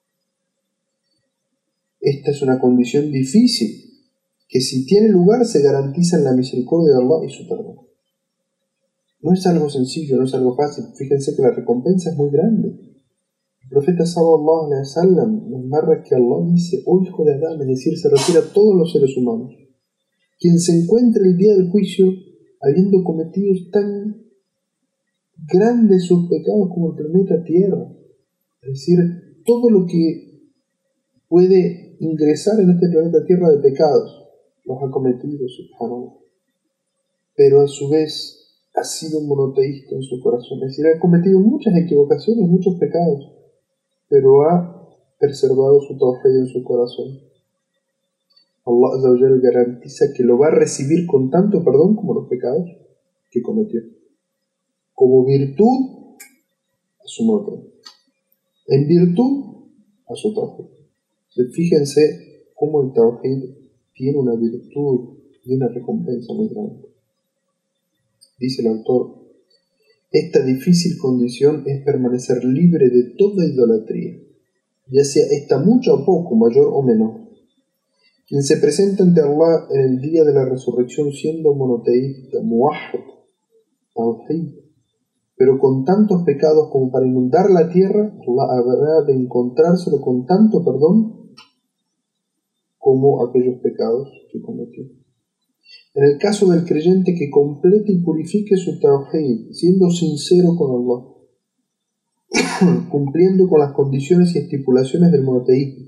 Esta es una condición difícil que, si tiene lugar, se garantiza en la misericordia de Allah y su perdón. No es algo sencillo, no es algo fácil. Fíjense que la recompensa es muy grande. El profeta sallallahu alaihi wasallam nos narra que Allah dice: oh hijo de Adán, es decir, se refiere a todos los seres humanos, quien se encuentre el día del juicio habiendo cometido tan grandes sus pecados como el planeta Tierra, es decir, todo lo que puede ingresar en este planeta Tierra de pecados los ha cometido, subhanallah, pero a su vez ha sido un monoteísta en su corazón, es decir, ha cometido muchas equivocaciones, muchos pecados, pero ha preservado su tawhid en su corazón. Allah Azza wa Jal garantiza que lo va a recibir con tanto perdón como los pecados que cometió, como virtud a su moto, en virtud a su tawhid. Fíjense cómo el tawhid tiene una virtud y una recompensa muy grande. Dice el autor: esta difícil condición es permanecer libre de toda idolatría, ya sea esta mucho o poco, mayor o menor. Quien se presenta ante Allah en el día de la resurrección siendo monoteísta, muwahhid, tawhid, pero con tantos pecados como para inundar la tierra, Allah habrá de encontrárselo con tanto perdón como aquellos pecados que cometió. En el caso del creyente que complete y purifique su tawhid, siendo sincero con Allah, cumpliendo con las condiciones y estipulaciones del monoteísmo,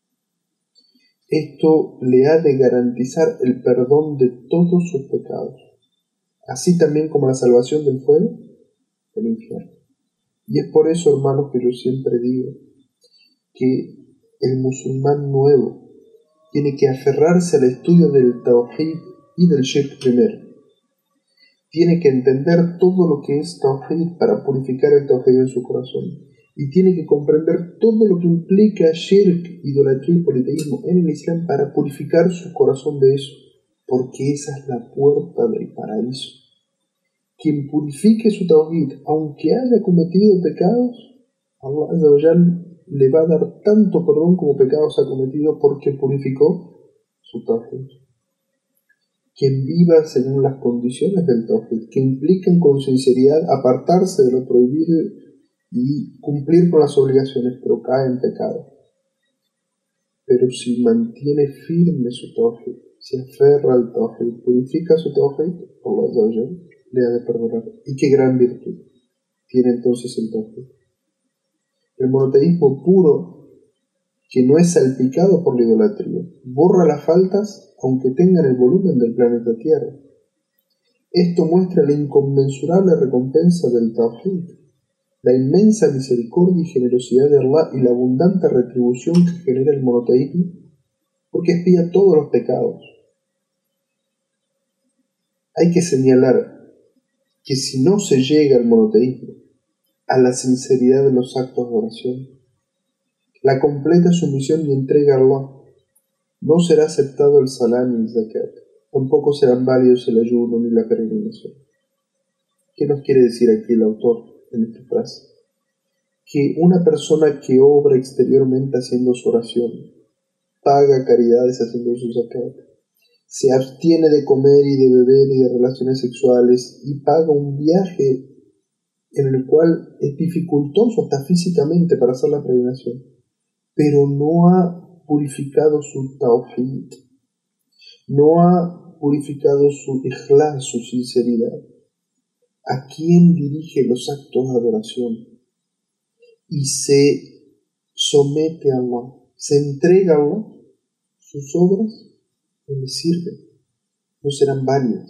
esto le ha de garantizar el perdón de todos sus pecados, así también como la salvación del fuego del infierno. Y es por eso, hermanos, que yo siempre digo que el musulmán nuevo tiene que aferrarse al estudio del tawhid y del shirk primero. Tiene que entender todo lo que es tawhid para purificar el tawhid en su corazón. Y tiene que comprender todo lo que implica shirk, idolatría y politeísmo en el Islam para purificar su corazón de eso. Porque esa es la puerta del paraíso. Quien purifique su tawhid, aunque haya cometido pecados, Allah Azza wa Jal le va a dar tanto perdón como pecados ha cometido porque purificó su tawhid. Quien viva según las condiciones del tawhid, que implican con sinceridad apartarse de lo prohibido y cumplir con las obligaciones, pero cae en pecado. Pero si mantiene firme su tawhid, se aferra al tawhid, purifica su tawhid, Allah Azza wa Jal le ha de perdonar. Y qué gran virtud tiene entonces el tawhid. El monoteísmo puro, que no es salpicado por la idolatría, borra las faltas aunque tengan el volumen del planeta Tierra. Esto muestra la inconmensurable recompensa del tawhid, la inmensa misericordia y generosidad de Allah y la abundante retribución que genera el monoteísmo, porque expía todos los pecados. Hay que señalar que si no se llega al monoteísmo, a la sinceridad de los actos de oración, la completa sumisión y entrega a Allah, no será aceptado el salam ni el zakat, tampoco serán válidos el ayuno ni la peregrinación. ¿Qué nos quiere decir aquí el autor en esta frase? Que una persona que obra exteriormente haciendo su oración, paga caridades haciendo su zakat, se abstiene de comer y de beber y de relaciones sexuales y paga un viaje en el cual es dificultoso hasta físicamente para hacer la peregrinación, pero no ha purificado su tawhid, no ha purificado su ikhlas, su sinceridad. ¿A quién dirige los actos de adoración? Y se somete a Allah, se entrega a Allah, sus obras no le sirven, no serán válidas.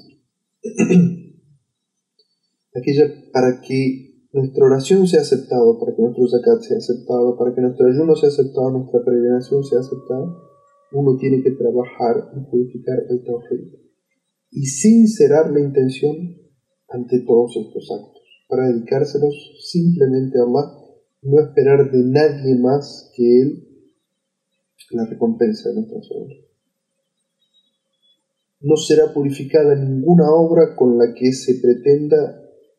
Aquella para que nuestra oración sea aceptada, para que nuestro zakat sea aceptado, para que nuestro ayuno sea aceptado, nuestra peregrinación sea aceptada, uno tiene que trabajar y purificar el tawhid y sincerar la intención ante todos estos actos, para dedicárselos simplemente a Allah, no esperar de nadie más que Él la recompensa de nuestras obras. No será purificada ninguna obra con la que se pretenda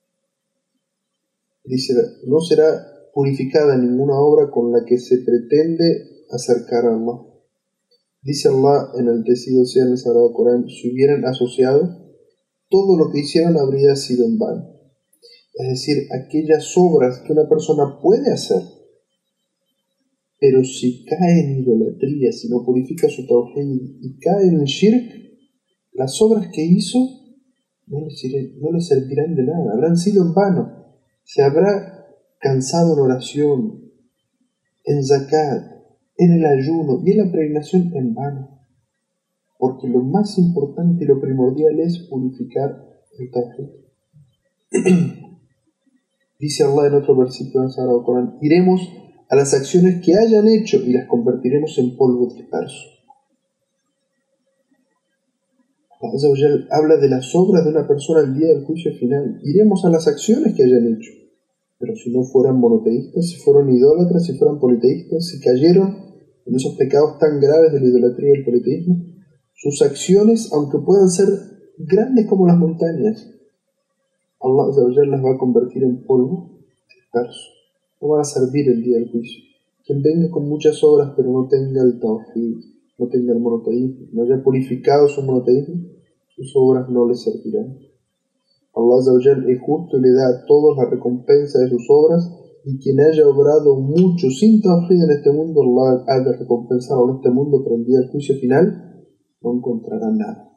Dice, no será purificada ninguna obra con la que se pretende acercar a Allah. Dice Allah en el decido sea en el Sagrado Corán, si hubieran asociado, todo lo que hicieron habría sido en vano. Es decir, aquellas obras que una persona puede hacer, pero si cae en idolatría, si no purifica su tawhid y cae en el shirk, las obras que hizo no le, sirven, no le servirán de nada, habrán sido en vano. Se habrá cansado en oración, en zakat, en el ayuno y en la peregrinación en vano. Porque lo más importante y lo primordial es purificar el tawhid. Dice Allah en otro versículo del Sagrado Corán, iremos a las acciones que hayan hecho y las convertiremos en polvo disperso. Allah habla de las obras de una persona al día del juicio final. Iremos a las acciones que hayan hecho. Pero si no fueran monoteístas, si fueron idólatras, si fueran politeístas, si cayeron en esos pecados tan graves de la idolatría y el politeísmo, sus acciones, aunque puedan ser grandes como las montañas, Allah las va a convertir en polvo disperso. No van a servir el día del juicio. Quien venga con muchas obras pero no tenga el tawhid, no tenga el monoteísmo, no haya purificado su monoteísmo, sus obras no le servirán. Allah es justo y le da a todos la recompensa de sus obras y quien haya obrado mucho sin tawhid en este mundo, Allah ha de recompensarlo en este mundo, pero el día del juicio final no encontrará nada.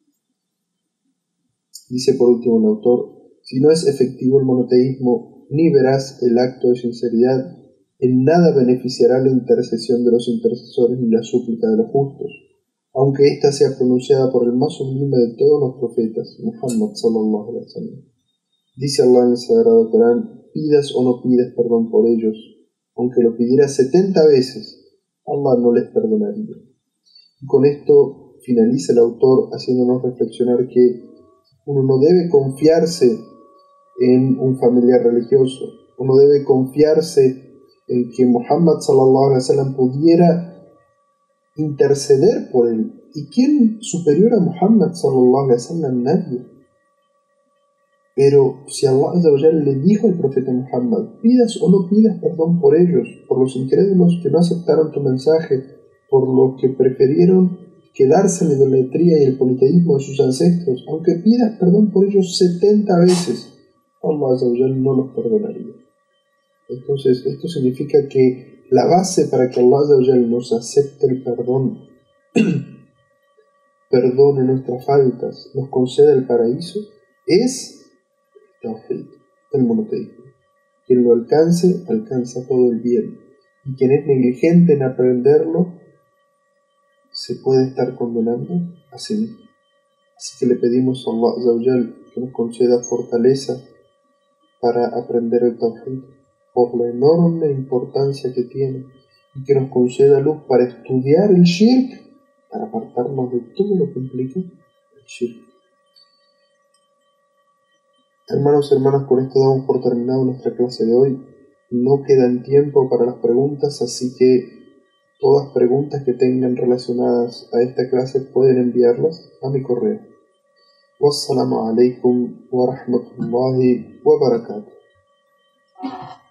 Dice por último el autor: si no es efectivo el monoteísmo, ni verás el acto de sinceridad, en nada beneficiará la intercesión de los intercesores ni la súplica de los justos, aunque ésta sea pronunciada por el más sublime de todos los profetas, Muhammad sallallahu alaihi wasallam. Dice Allah en el Sagrado Corán: pidas o no pidas perdón por ellos, aunque lo pidieras setenta veces, Allah no les perdonaría. Y con esto finaliza el autor haciéndonos reflexionar que uno no debe confiarse en un familiar religioso, uno debe confiarse en que Muhammad sallallahu alaihi wasallam pudiera interceder por él. ¿Y quién superior a Muhammad sallallahu alaihi wasallam? Nadie. Pero si Allah azza wa jalla le dijo al profeta Muhammad: pidas o no pidas perdón por ellos, por los incrédulos que no aceptaron tu mensaje, por los que prefirieron quedarse en la idolatría y el politeísmo de sus ancestros, aunque pidas perdón por ellos setenta veces, Allah azza wa jalla no los perdonaría. Entonces esto significa que la base para que Allah azza wa jalla nos acepte el perdón, perdone nuestras faltas, nos conceda el paraíso, es Tawhid, el monoteísmo. Quien lo alcance, alcanza todo el bien, y quien es negligente en aprenderlo, se puede estar condenando a sí mismo. Así que le pedimos a Allah azza wa jalla que nos conceda fortaleza para aprender el Tawhid, por la enorme importancia que tiene, y que nos conceda luz para estudiar el Shirk, para apartarnos de todo lo que implica el Shirk. Hermanos y hermanas, con esto damos por terminado nuestra clase de hoy. No quedan tiempo para las preguntas, así que todas preguntas que tengan relacionadas a esta clase pueden enviarlas a mi correo. Wassalamu alaikum wa rahmatullahi wa barakatuh.